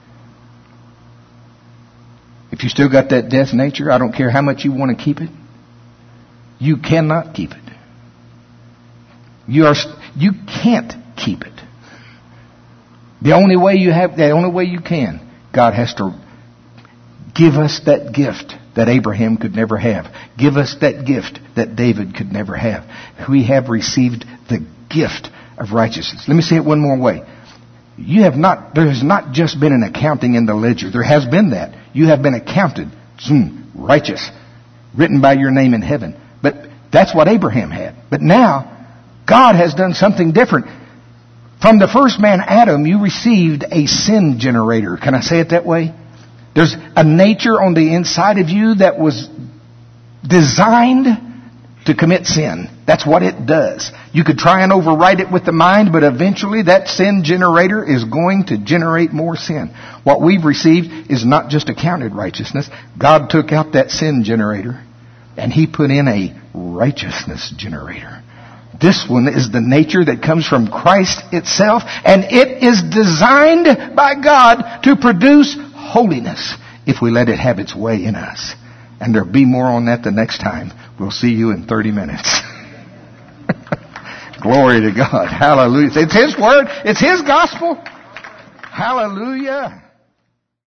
If you still got that death nature, I don't care how much you want to keep it, you cannot keep it. You are, you can't keep it. The only way you have, the only way you can, God has to give us that gift that Abraham could never have. Give us that gift that David could never have. We have received the gift of righteousness. Let me say it one more way. You have not, there has not just been an accounting in the ledger. There has been that. You have been accounted, zoom, righteous, written by your name in heaven. But that's what Abraham had. But now, God has done something different. From the first man, Adam, you received a sin generator. Can I say it that way? There's a nature on the inside of you that was designed to commit sin. That's what it does. You could try and override it with the mind, but eventually that sin generator is going to generate more sin. What we've received is not just accounted righteousness. God took out that sin generator and He put in a righteousness generator. This one is the nature that comes from Christ itself, and it is designed by God to produce holiness if we let it have its way in us. And there'll be more on that the next time. We'll see you in thirty minutes. Glory to God. Hallelujah. It's His Word. It's His gospel. Hallelujah.